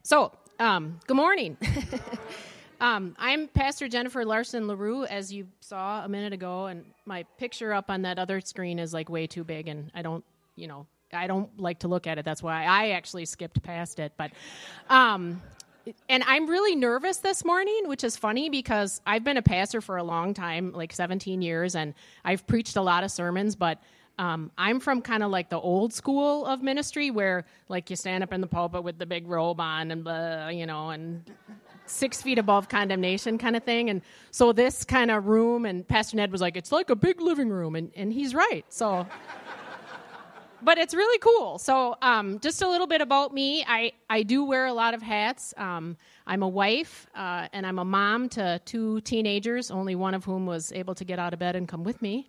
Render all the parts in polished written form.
Good morning. I'm Pastor Jennifer Larson LaRue, as you saw a minute ago, and my picture up on that other screen is like way too big, and I don't like to look at it. That's why I actually skipped past it. But, and I'm really nervous this morning, which is funny because I've been a pastor for a long time, like 17 years, and I've preached a lot of sermons, but I'm from kind of like the old school of ministry where like you stand up in the pulpit with the big robe on and blah, and 6 feet above condemnation kind of thing. And so this kind of room, and Pastor Ned was like, it's like a big living room. And he's right. So, but it's really cool. So just a little bit about me. I do wear a lot of hats. I'm a wife and I'm a mom to 2 teenagers, only one of whom was able to get out of bed and come with me.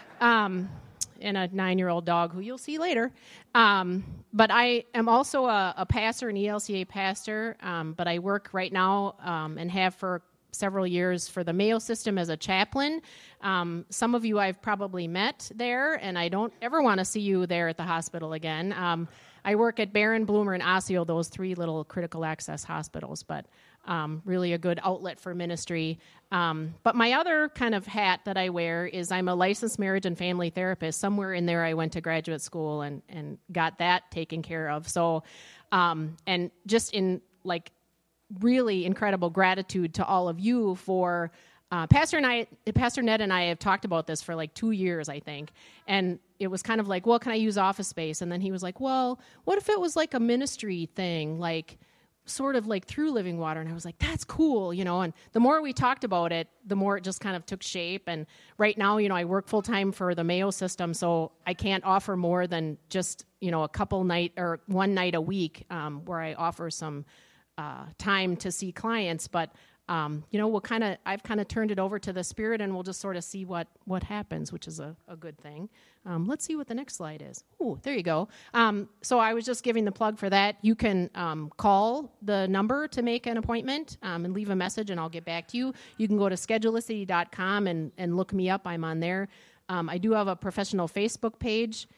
And a 9-year-old dog who you'll see later. But I am also a pastor, an ELCA pastor, but I work right now and have for several years for the Mayo System as a chaplain. Some of you I've probably met there, and I don't ever want to see you there at the hospital again. I work at Barron, Bloomer, and Osseo, those 3 little critical access hospitals, but really a good outlet for ministry. But my other kind of hat that I wear is I'm a licensed marriage and family therapist. Somewhere in there I went to graduate school and got that taken care of. So, and just in like really incredible gratitude to all of you for Pastor Ned and I have talked about this for like 2 years, I think. And it was kind of like, well, can I use office space? And then he was like, well, what if it was like a ministry thing, like sort of like through Living Water? And I was like, that's cool, and the more we talked about it, the more it just kind of took shape. And right now, I work full time for the Mayo System, so I can't offer more than just, a couple night or one night a week where I offer some time to see clients. But I've kind of turned it over to the Spirit, and we'll just sort of see what happens, which is a good thing. Let's see what the next slide is. Oh, there you go. So I was just giving the plug for that. You can call the number to make an appointment and leave a message, and I'll get back to you. You can go to schedulecity.com and look me up. I'm on there. I do have a professional Facebook page.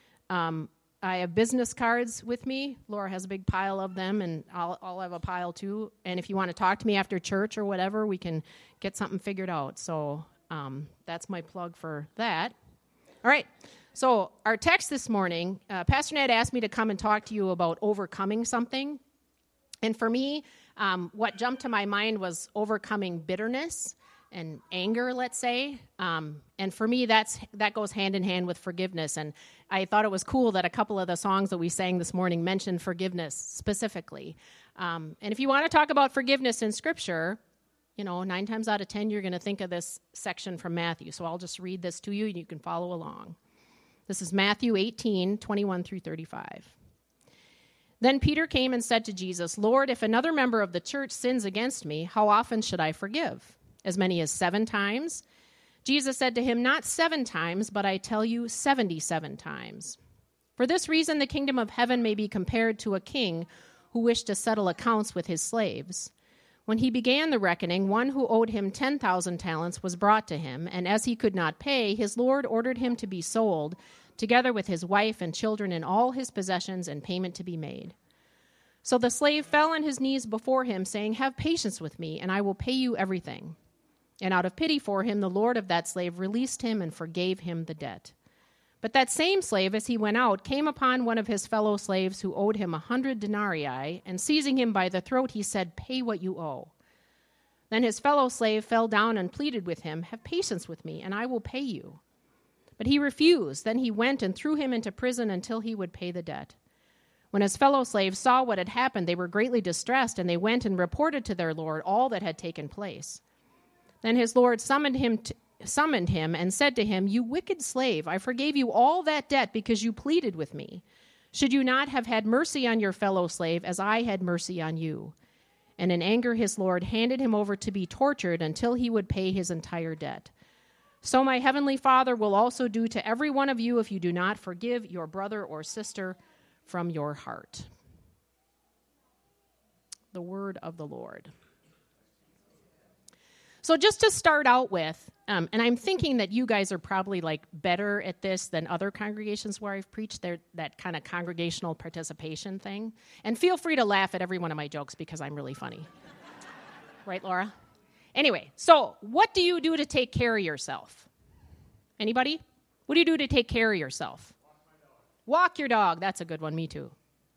I have business cards with me. Laura has a big pile of them, and I'll have a pile too. And if you want to talk to me after church or whatever, we can get something figured out. So that's my plug for that. All right. So our text this morning, Pastor Ned asked me to come and talk to you about overcoming something. And for me, what jumped to my mind was overcoming bitterness and anger, let's say. And for me, that goes hand in hand with forgiveness. And I thought it was cool that a couple of the songs that we sang this morning mentioned forgiveness specifically. And if you want to talk about forgiveness in Scripture, 9 times out of 10, you're going to think of this section from Matthew. So I'll just read this to you, and you can follow along. This is Matthew 18, 21 through 35. Then Peter came and said to Jesus, Lord, if another member of the church sins against me, how often should I forgive? As many as 7 times? Jesus said to him, not 7 times, but I tell you 77 times. For this reason, the kingdom of heaven may be compared to a king who wished to settle accounts with his slaves. When he began the reckoning, one who owed him 10,000 talents was brought to him, and as he could not pay, his lord ordered him to be sold, together with his wife and children and all his possessions, and payment to be made. So the slave fell on his knees before him, saying, have patience with me, and I will pay you everything. And out of pity for him, the lord of that slave released him and forgave him the debt. But that same slave, as he went out, came upon one of his fellow slaves who owed him 100 denarii, and seizing him by the throat, he said, pay what you owe. Then his fellow slave fell down and pleaded with him, have patience with me, and I will pay you. But he refused. Then he went and threw him into prison until he would pay the debt. When his fellow slaves saw what had happened, they were greatly distressed, and they went and reported to their lord all that had taken place. Then his lord summoned him and said to him, you wicked slave, I forgave you all that debt because you pleaded with me. Should you not have had mercy on your fellow slave as I had mercy on you? And in anger his lord handed him over to be tortured until he would pay his entire debt. So my heavenly Father will also do to every one of you if you do not forgive your brother or sister from your heart. The word of the Lord. So just to start out with, and I'm thinking that you guys are probably like better at this than other congregations where I've preached, that kind of congregational participation thing. And feel free to laugh at every one of my jokes because I'm really funny. Right, Laura? Anyway, so what do you do to take care of yourself? Anybody? What do you do to take care of yourself? Walk your dog. That's a good one. Me too.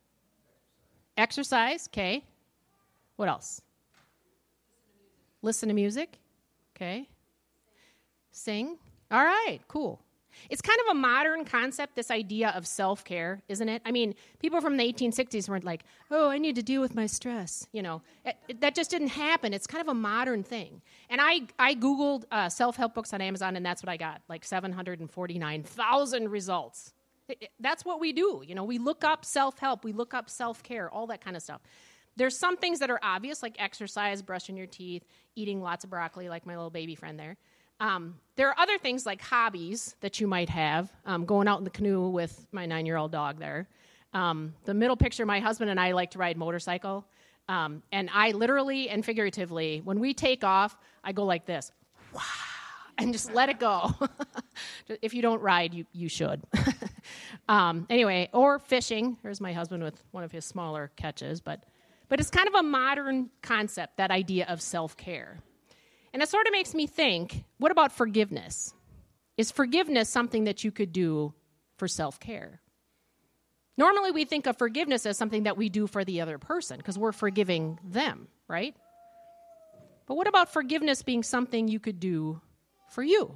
Exercise. Okay. What else? Listen to music. Okay. Sing. All right. Cool. It's kind of a modern concept, this idea of self-care, isn't it? I mean, people from the 1860s weren't like, oh, I need to deal with my stress. You know, that just didn't happen. It's kind of a modern thing. And I Googled self-help books on Amazon, and that's what I got, like 749,000 results. That's what we do. You know, we look up self-help, we look up self-care, all that kind of stuff. There's some things that are obvious, like exercise, brushing your teeth, eating lots of broccoli, like my little baby friend there. There are other things like hobbies that you might have, going out in the canoe with my 9-year-old dog there. The middle picture, my husband and I like to ride motorcycle. And I literally and figuratively, when we take off, I go like this, wow, and just let it go. If you don't ride, you should. Anyway, or fishing. Here's my husband with one of his smaller catches, but it's kind of a modern concept, that idea of self-care. And it sort of makes me think, what about forgiveness? Is forgiveness something that you could do for self-care? Normally we think of forgiveness as something that we do for the other person because we're forgiving them, right? But what about forgiveness being something you could do for you?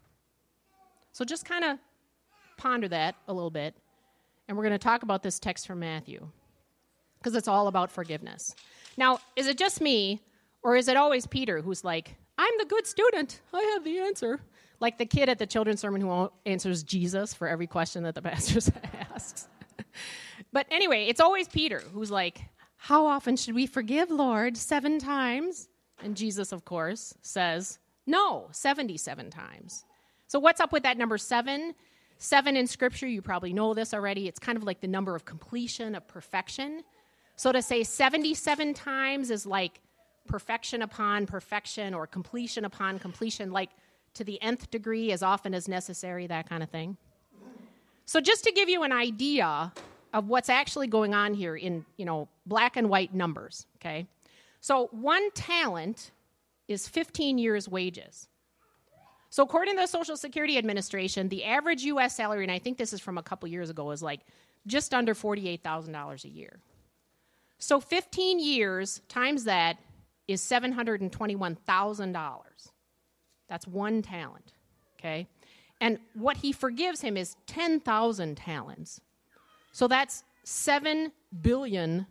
So just kind of ponder that a little bit, and we're going to talk about this text from Matthew because it's all about forgiveness. Now, is it just me, or is it always Peter who's like, I'm the good student, I have the answer? Like the kid at the children's sermon who answers Jesus for every question that the pastor asks. But anyway, it's always Peter who's like, how often should we forgive, Lord? 7 times? And Jesus, of course, says, no, 77 times. So what's up with that number 7? 7 in Scripture, you probably know this already. It's kind of like the number of completion, of perfection. So to say 77 times is like perfection upon perfection or completion upon completion, like to the nth degree as often as necessary, that kind of thing. So just to give you an idea of what's actually going on here in, black and white numbers, okay? So 1 talent is 15 years' wages. So according to the Social Security Administration, the average U.S. salary, and I think this is from a couple years ago, is like just under $48,000 a year. So 15 years times that is $721,000. That's 1 talent, okay? And what he forgives him is 10,000 talents. So that's $7 billion.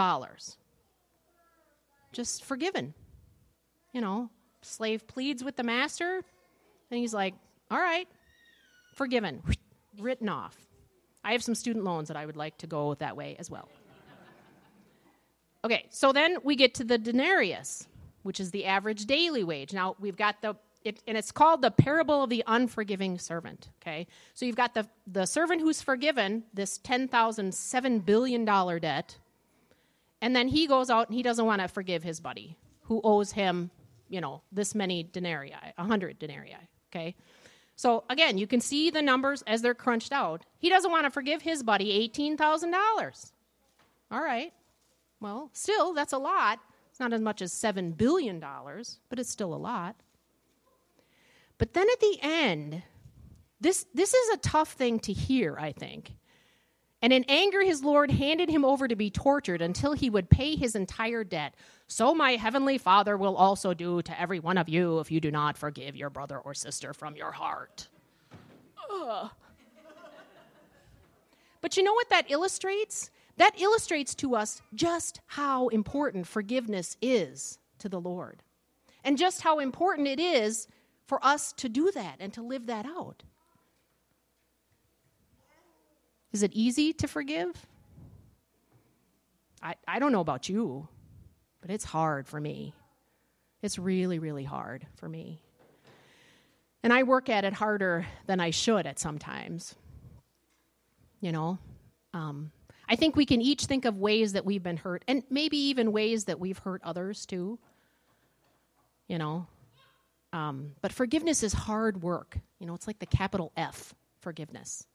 Just forgiven. Slave pleads with the master, and he's like, all right, forgiven, written off. I have some student loans that I would like to go that way as well. Okay, so then we get to the denarius, which is the average daily wage. Now, we've got and it's called the parable of the unforgiving servant, okay? So you've got the servant who's forgiven this $7 billion debt, and then he goes out and he doesn't want to forgive his buddy who owes him, this many denarii, 100 denarii, okay? So, again, you can see the numbers as they're crunched out. He doesn't want to forgive his buddy $18,000. All right. Well, still, that's a lot. It's not as much as $7 billion, but it's still a lot. But then at the end, this is a tough thing to hear, I think. And in anger, his Lord handed him over to be tortured until he would pay his entire debt. So my heavenly Father will also do to every one of you if you do not forgive your brother or sister from your heart. Ugh. But you know what that illustrates? That illustrates to us just how important forgiveness is to the Lord. And just how important it is for us to do that and to live that out. Is it easy to forgive? I don't know about you, but it's hard for me. It's really, really hard for me. And I work at it harder than I should at sometimes. I think we can each think of ways that we've been hurt, and maybe even ways that we've hurt others too. But forgiveness is hard work. It's like the capital F, forgiveness.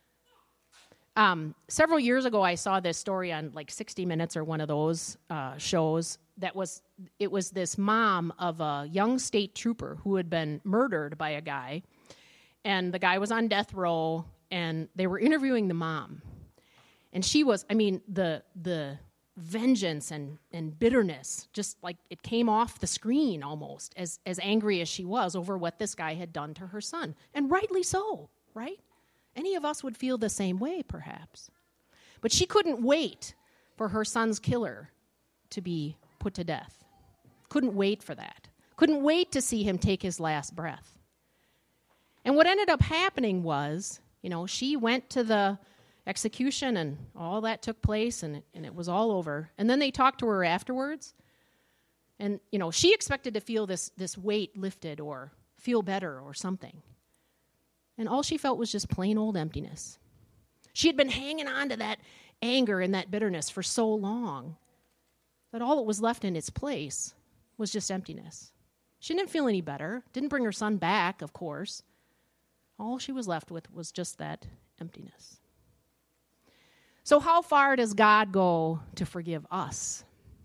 Several years ago, I saw this story on like 60 Minutes or one of those shows. It was this mom of a young state trooper who had been murdered by a guy, and the guy was on death row, and they were interviewing the mom. And she was, the vengeance and bitterness, just like it came off the screen almost, as angry as she was over what this guy had done to her son. And rightly so, right? Any of us would feel the same way, perhaps. But she couldn't wait for her son's killer to be put to death. Couldn't wait for that. Couldn't wait to see him take his last breath. And what ended up happening was, she went to the execution and all that took place and it was all over. And then they talked to her afterwards. And, she expected to feel this weight lifted or feel better or something. And all she felt was just plain old emptiness. She had been hanging on to that anger and that bitterness for so long that all that was left in its place was just emptiness. She didn't feel any better, didn't bring her son back, of course. All she was left with was just that emptiness. So how far does God go to forgive us?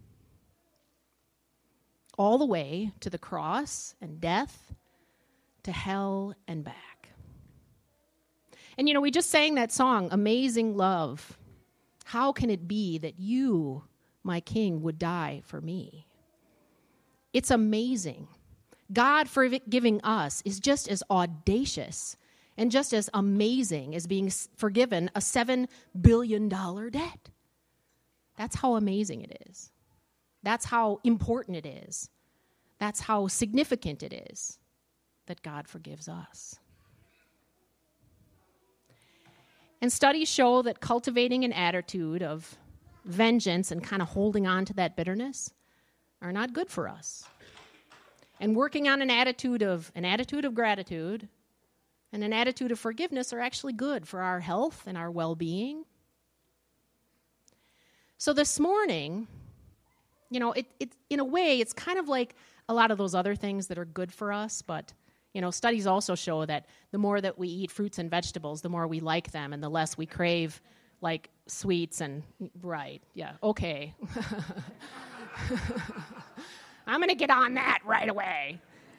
All the way to the cross and death, to hell and back. And we just sang that song, Amazing Love. How can it be that you, my King, would die for me? It's amazing. God forgiving us is just as audacious and just as amazing as being forgiven a $7 billion debt. That's how amazing it is. That's how important it is. That's how significant it is that God forgives us. And studies show that cultivating an attitude of vengeance and kind of holding on to that bitterness are not good for us. And working on an attitude of gratitude and an attitude of forgiveness are actually good for our health and our well-being. So this morning, it in a way, it's kind of like a lot of those other things that are good for us, but studies also show that the more that we eat fruits and vegetables, the more we like them and the less we crave like sweets and, right, yeah, okay. I'm going to get on that right away.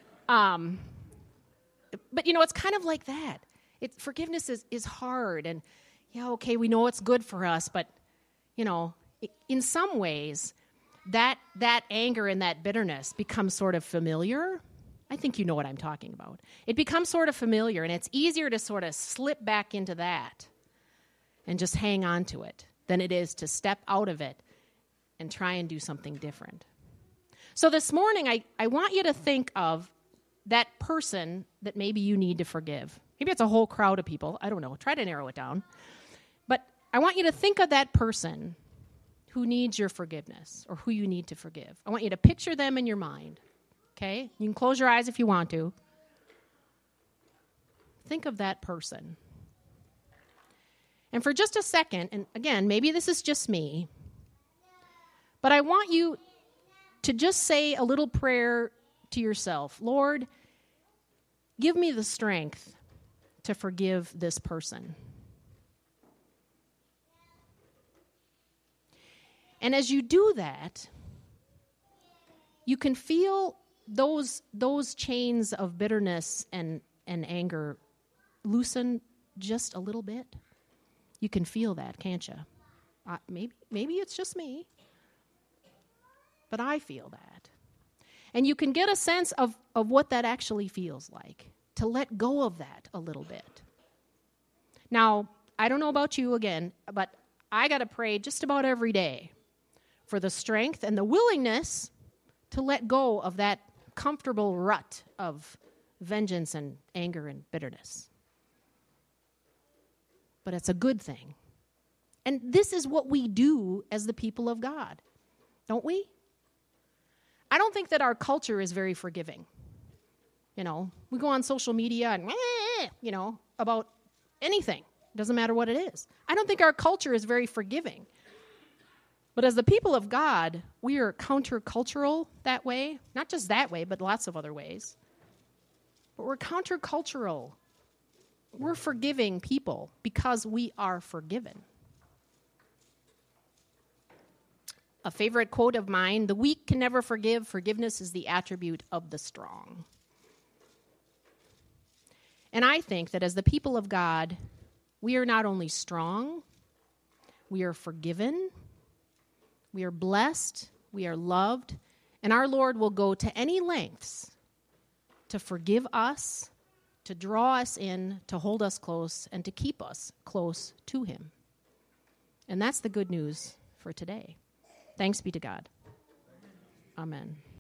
But, it's kind of like that. Forgiveness is hard and, okay, we know it's good for us, but, in some ways, that anger and that bitterness becomes sort of familiar. I think you know what I'm talking about. It becomes sort of familiar, and it's easier to sort of slip back into that and just hang on to it than it is to step out of it and try and do something different. So this morning, I want you to think of that person that maybe you need to forgive. Maybe it's a whole crowd of people. I don't know. Try to narrow it down. But I want you to think of that person who needs your forgiveness or who you need to forgive. I want you to picture them in your mind. Okay? You can close your eyes if you want to. Think of that person. And for just a second, and again, maybe this is just me, but I want you to just say a little prayer to yourself. Lord, give me the strength to forgive this person. And as you do that, you can feel those chains of bitterness and anger loosen just a little bit. You can feel that, can't you? Maybe it's just me, but I feel that. And you can get a sense of what that actually feels like, to let go of that a little bit. Now, I don't know about you again, but I got to pray just about every day for the strength and the willingness to let go of that comfortable rut of vengeance and anger and bitterness. But it's a good thing. And this is what we do as the people of God, don't we? I don't think that our culture is very forgiving. We go on social media and, about anything. It doesn't matter what it is. I don't think our culture is very forgiving. But as the people of God, we are countercultural that way. Not just that way, but lots of other ways. but we're countercultural. We're forgiving people because we are forgiven. A favorite quote of mine, the weak can never forgive. Forgiveness is the attribute of the strong. And I think that as the people of God, we are not only strong, we are forgiven, we are blessed, we are loved, and our Lord will go to any lengths to forgive us, to draw us in, to hold us close, and to keep us close to him. And that's the good news for today. Thanks be to God. Amen.